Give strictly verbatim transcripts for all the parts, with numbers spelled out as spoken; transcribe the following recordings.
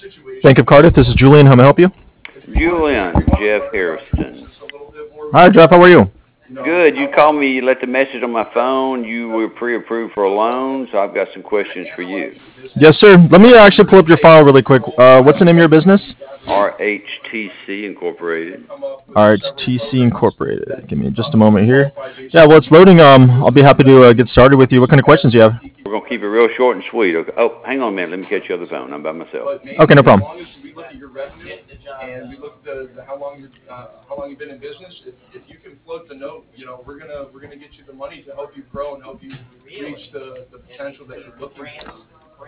Bank of Cardiff, this is Julian. How may I help you? Julian, Jeff Harrison. Hi, Jeff. How are you? Good. You called me, you left a message on my phone. You were pre-approved for a loan, so I've got some questions for you. Yes, sir. Let me actually pull up your file really quick. Uh, what's the name of your business? R H T C Incorporated. R H T C Incorporated. Give me just a moment here. Yeah, well, it's loading. Um, I'll be happy to uh, get started with you. What kind of questions do you have? We're going to keep it real short and sweet. Okay. Oh, hang on a minute. Let me catch you on the phone. I'm by myself. Okay, no problem. And we look at the, the how long you uh, how long you've been in business. If, if you can float the note, you know we're gonna we're gonna get you the money to help you grow and help you reach the, the potential that you're looking for.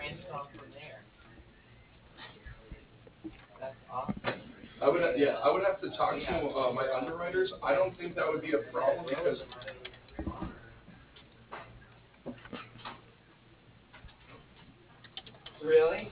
I would yeah I would have to talk to uh, my underwriters. I don't think that would be a problem because. Really?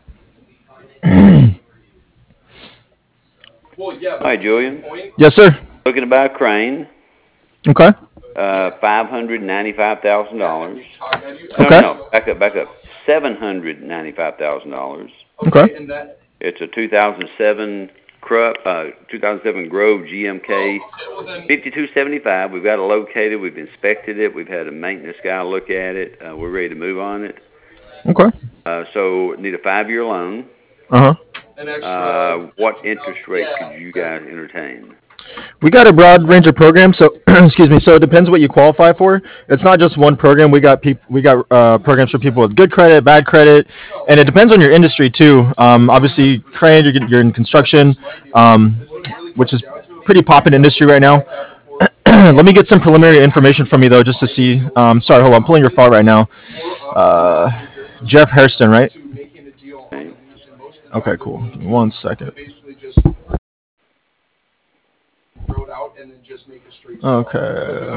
Well, yeah. Hi, Julian. Yes, sir. Looking to buy a crane. Okay. Uh, five hundred ninety-five thousand dollars. Okay. No, no, back up, back up. Seven hundred ninety-five thousand dollars. Okay. It's a two thousand seven Krupp, uh, two thousand seven Grove G M K fifty-two seventy-five. We've got it located. We've inspected it. We've had a maintenance guy look at it. Uh, we're ready to move on it. Okay. Uh, so need a five-year loan. Uh huh. Uh, what interest rate could you guys entertain? We got a broad range of programs, so excuse me. So it depends what you qualify for. It's not just one program. We got people. We got uh, programs for people with good credit, bad credit, and it depends on your industry too. Um, obviously, crane, you're, you're in construction, um, which is pretty poppin' industry right now. Let me get some preliminary information from you though, just to see. Um, sorry, hold on. I'm pulling your file right now. Uh, Jeff Hairston, right? Okay, cool. Give me one second. Okay.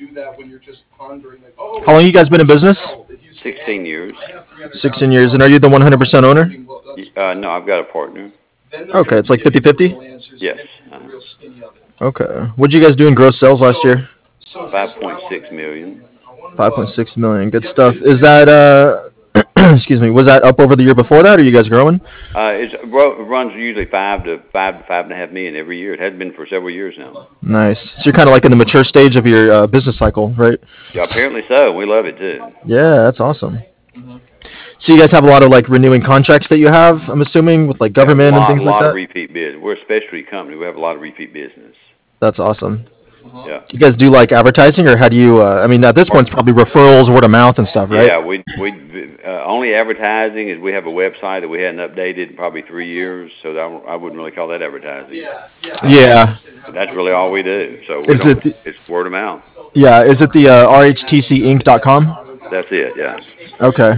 How long you guys been in business? Sixteen years. Sixteen years, and are you the one hundred percent owner? Uh, no, I've got a partner. Okay, it's like fifty-fifty? Yes. Uh, okay. What did you guys do in gross sales last year? five point six million. five point six million. Good stuff. Is that uh excuse me, was that up over the year before that, or are you guys growing? Uh, it's, it runs usually five to five to five and a half million every year. It has been for several years now. Nice. So you're kind of like in the mature stage of your uh, business cycle, right? Yeah, apparently so. We love it too. Yeah, that's awesome. So you guys have a lot of like renewing contracts that you have, I'm assuming, with like government lot, and things like that? A lot of repeat business. We're a specialty company. We have a lot of repeat business. That's awesome. Yeah. You guys do like advertising, or how do you? Uh, I mean, at this point, it's probably referrals, word of mouth, and stuff, right? Yeah, we we uh, only advertising is we have a website that we hadn't updated in probably three years, so that, I wouldn't really call that advertising. Yeah. Yeah. But that's really all we do. So we Is it the, it's word of mouth. Yeah. Is it the uh, R H T C Inc dot com? That's it. Yeah. Okay.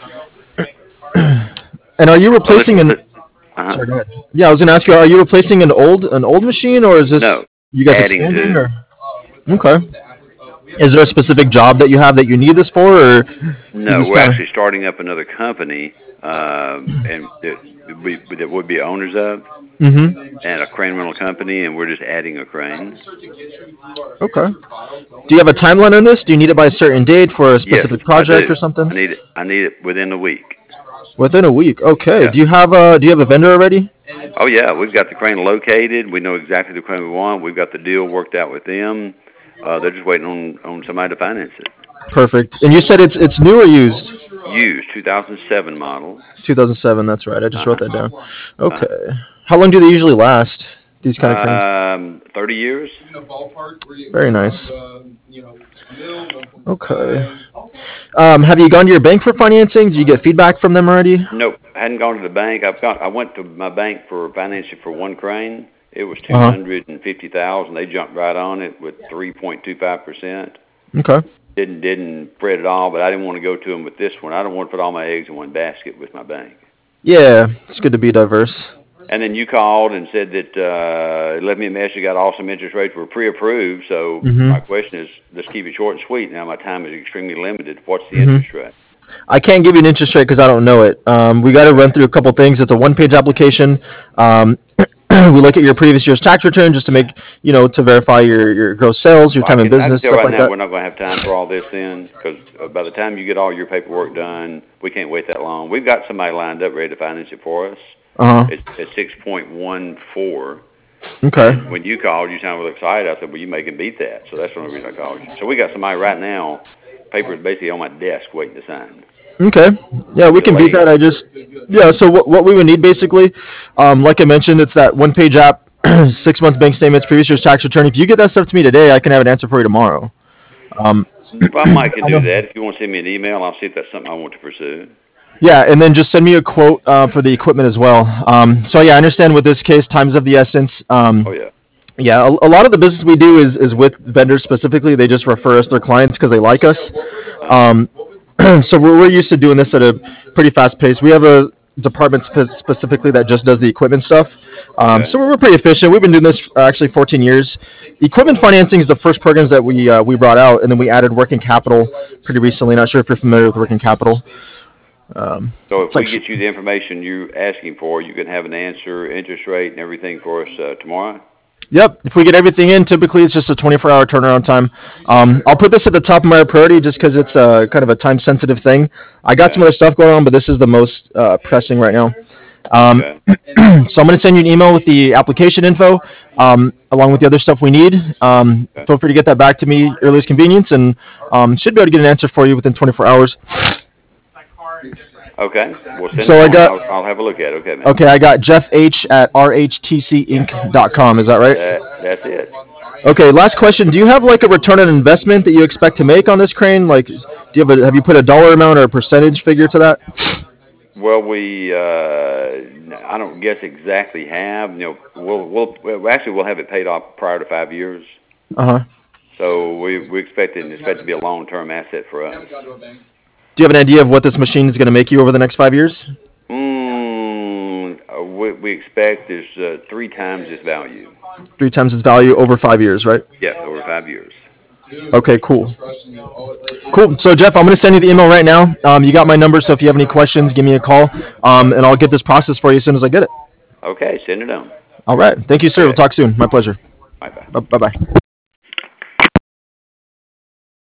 And are you replacing an? Uh-huh. Sorry, go ahead. Yeah, I was gonna ask you, are you replacing an old an old machine, or is this no, you guys adding expanding? to. Or? Okay. Is there a specific job that you have that you need this for, or? No, we're kinda... actually starting up another company, um, and that we that would be owners of, mm-hmm. and a crane rental company, and we're just adding a crane. Okay. Do you have a timeline on this? Do you need it by a certain date for a specific yes, project or something? I need it. I need it within a week. Within a week. Okay. Yeah. Do you have a Do you have a vendor already? Oh yeah, we've got the crane located. We know exactly the crane we want. We've got the deal worked out with them. Uh, they're just waiting on, on somebody to finance it. Perfect. And you said it's it's new or used? Used, two thousand seven model. two thousand seven. That's right. I just uh-huh. wrote that down. Okay. Uh-huh. How long do they usually last? These kind of cranes? Um, thirty years. Very nice. Okay. Um, have you gone to your bank for financing? Did you get feedback from them already? Nope, I hadn't gone to the bank. I've got. I went to my bank for financing for one crane. It was two hundred and fifty thousand. Uh-huh. They jumped right on it with three point two five percent. Okay. Didn't didn't fret at all, but I didn't want to go to them with this one. I don't want to put all my eggs in one basket with my bank. Yeah, it's good to be diverse. And then you called and said that uh, left me a message. Got awesome interest rates. Were pre-approved. So mm-hmm. my question is, let's keep it short and sweet. Now my time is extremely limited. What's the mm-hmm. interest rate? I can't give you an interest rate because I don't know it. Um, we got to run through a couple things. It's a one-page application. Um, we look at your previous year's tax return just to make, you know, to verify your, your gross sales, your I time in can, I can business, tell stuff right like now, that. we're not gonna have time for all this then, because by the time you get all your paperwork done, we can't wait that long. We've got somebody lined up ready to finance it for us. Uh-huh. It's, it's six point one four. Okay. And when you called, you sounded really excited. I said, well, you may can beat that. So that's the only reason I called you. So we got somebody right now, papers basically on my desk waiting to sign. Okay. Yeah, we can beat that. I just, yeah, so what, what we would need basically, um, like I mentioned, it's that one page app, six months bank statements, previous year's tax return. If you get that stuff to me today, I can have an answer for you tomorrow. Um, Well, I might can do that. If you want to send me an email, I'll see if that's something I want to pursue. Yeah, and then just send me a quote uh, for the equipment as well. Um, so yeah, I understand with this case, time's of the essence. Um, Oh, yeah. Yeah, a, a lot of the business we do is, is with vendors specifically. They just refer us their clients because they like us. Um, so we're, we're used to doing this at a pretty fast pace. We have a department spe- specifically that just does the equipment stuff. Um, Okay. So we're pretty efficient. We've been doing this uh, actually fourteen years. Equipment financing is the first programs that we uh, we brought out, and then we added working capital pretty recently. Not sure if you're familiar with working capital. Um, So if it's we like- get you the information you're asking for, you can have an answer, interest rate, and everything for us uh, tomorrow? Yep. If we get everything in, typically it's just a twenty-four hour turnaround time. Um, I'll put this at the top of my priority just because it's a kind of a time sensitive thing. I got some other stuff going on, but this is the most uh, pressing right now. Um, Okay. so I'm going to send you an email with the application info, um, along with the other stuff we need. Um, Okay. feel free to get that back to me earliest convenience, and um, should be able to get an answer for you within twenty-four hours. Okay. Well, send So it I on. got- I'll, I'll have a look at it. Okay, man. Okay, I got Jeff H at r h t c inc dot com. Is that right? That, that's it. Okay, last question. Do you have like a return on investment that you expect to make on this crane? Like, do you have a, have you put a dollar amount or a percentage figure to that? Well, we, uh, I don't guess exactly have, you know, we'll, we'll, well, actually, we'll have it paid off prior to five years. Uh huh. So we, we expect it, expect it to be a long-term asset for us. Do you have an idea of what this machine is going to make you over the next five years? Mm, uh, we, we expect is uh, three times its value. Three times its value over five years, right? Yeah, over five years. Okay, cool. Cool. So Jeff, I'm going to send you the email right now. Um, you got my number, so if you have any questions, give me a call, um, and I'll get this process for you as soon as I get it. Okay, send it on. All right. Thank you, sir. We'll talk soon. My pleasure. Bye-bye. Bye bye.